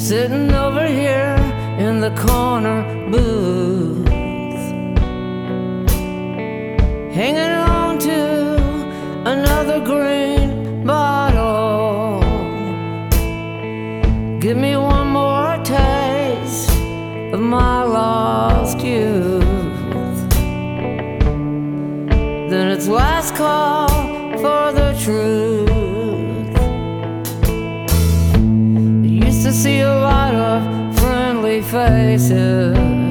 sitting over here in the corner booth, hanging on to another green bottle. Give me one more taste of my lost youth, then it's last call for the truth. I used to see a lot of friendly faces,